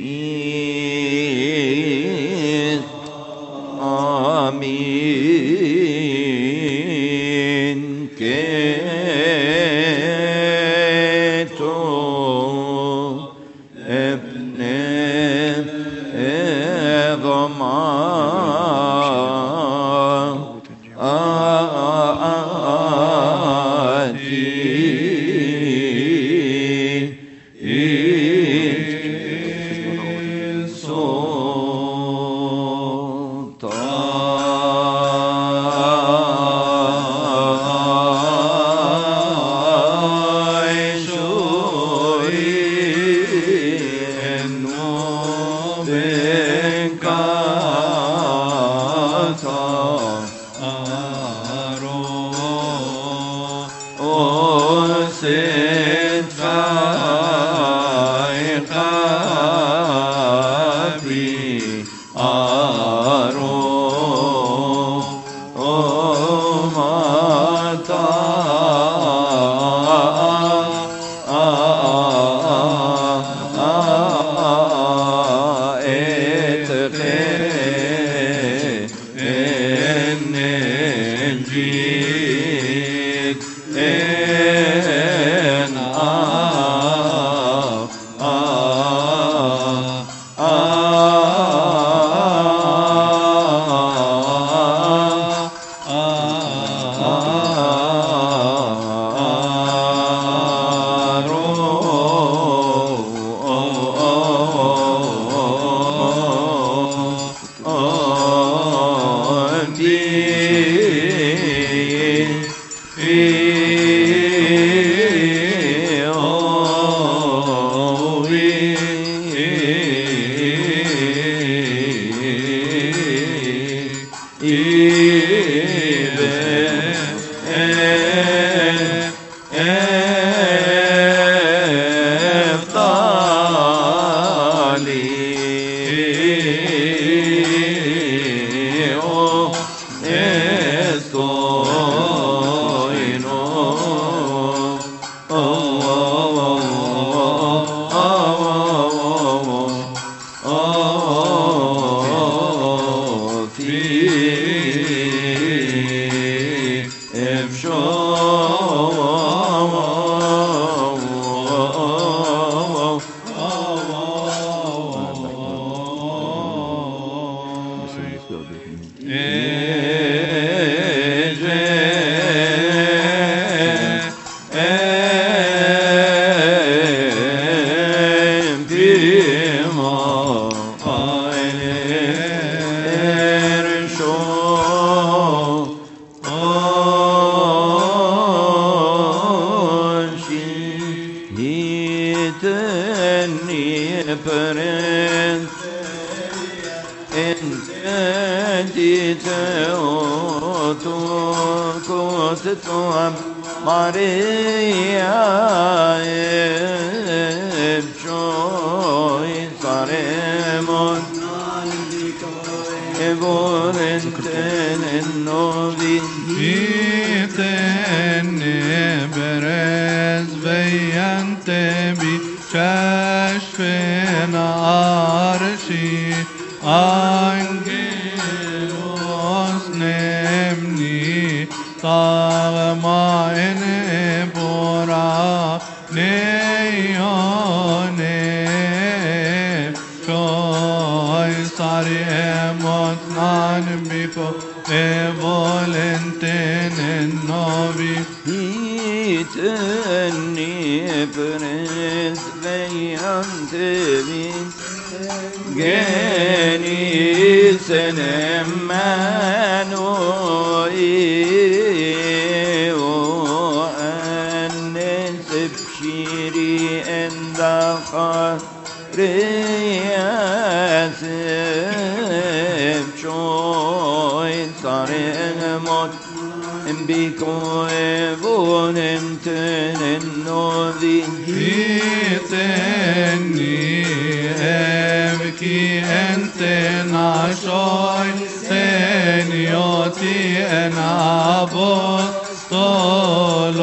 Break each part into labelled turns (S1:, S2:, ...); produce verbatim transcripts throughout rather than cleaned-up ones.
S1: آمين. كيتو ابن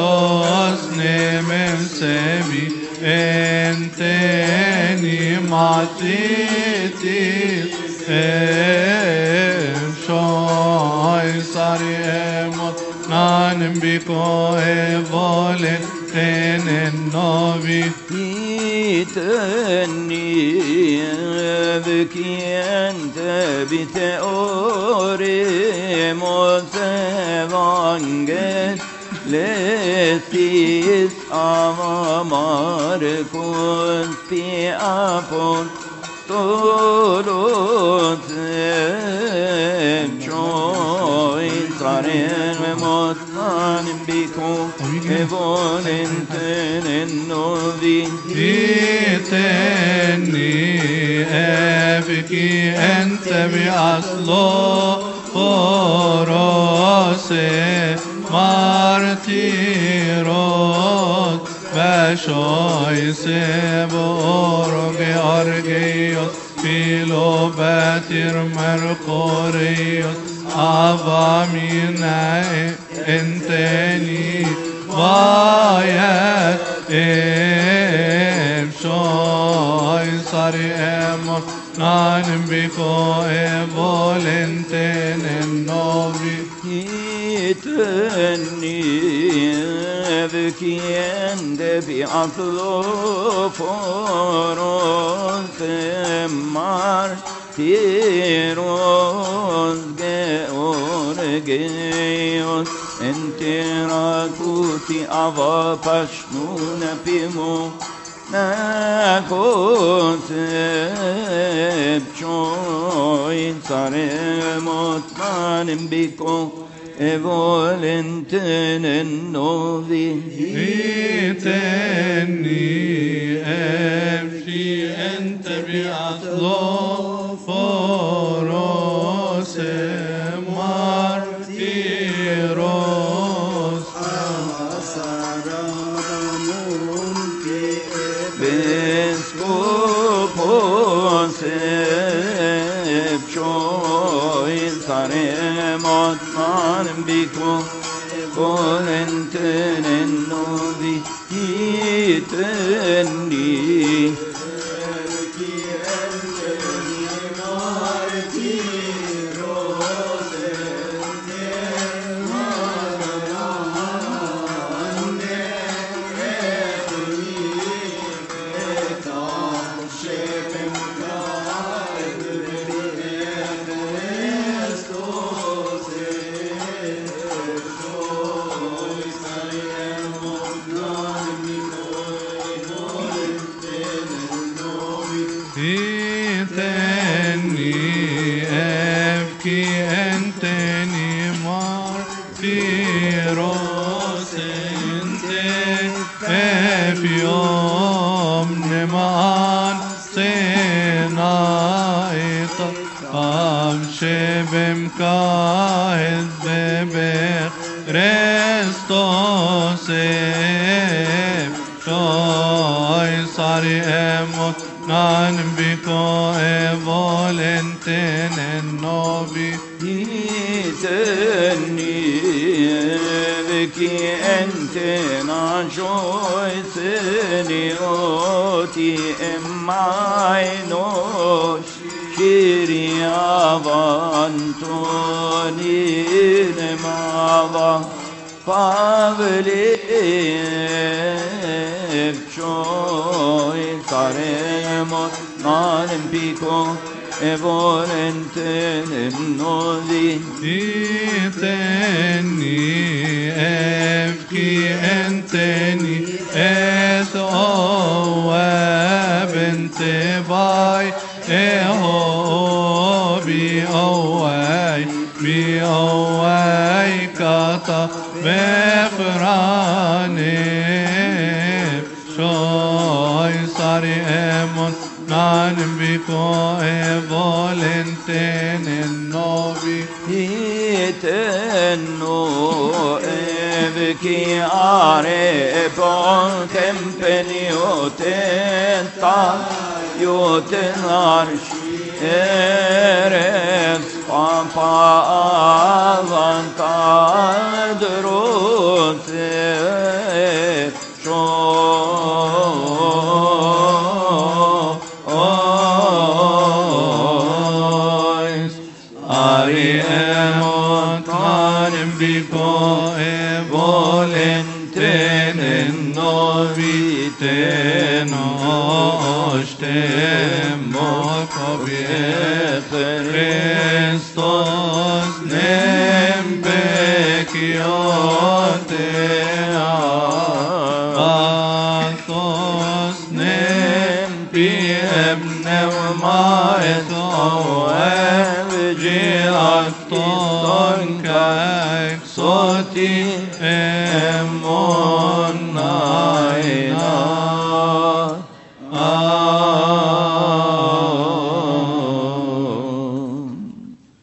S2: Enteni ma matiti em shoy sari emot nanem biko evolen enen novi
S1: يتني بكي أنت بتأوري متفانجل لثيس أمامار كنت في أفون طولوت بشوي صارين ومطان بيكو فولنتن النوذي
S2: يتني أبكي أنت بأصله فروسي مارتيروت بشوي سبورغ أرجيوس فيلو باتر مرقوريوس أفامينا انتني وايات إبشوي صاري أمور نانم بيكو إبولنتن النوبي
S1: يتني بكي أنت بأطلو فروس مارتيروس جيورجيوس انت راكوتي أفا بشنون بيمو ناكوت بشوي صارموت مانم بيكو evolenten النوذي
S2: يتني أمشي أنت بأطلو فروس مارتيروس بسكوبوس بشوي صارموت مانم بيكو فولنتن النوذي يتني يتني أبكي أنتني مارتيروس انت في يوم نمان صنايط أمشي بمكاهد ببخ رستوس شوي صاري أموت نانم بيكو evolenten النوبي
S1: يتني بكي أنت ناشوي سنيوتي إمعينوش شيري أفانتوني نماضا فابلي بشوي صارموت نانم بيكو evolenten النوذي
S2: يتني أبكي أنتني أثوى بنت باي إهو بي أواي بي أواي كاتا بفراني شوي صاري أمون نانم بيكو evolenten النوبي
S1: يتنو ابكي عربون تمبنيوتن طا يوتن عرش ارف طا آذان تدروت شو
S2: Oshtem mokobie Christos nem bekiote Athos nem piem neumaet oev Giacton kaik soti emor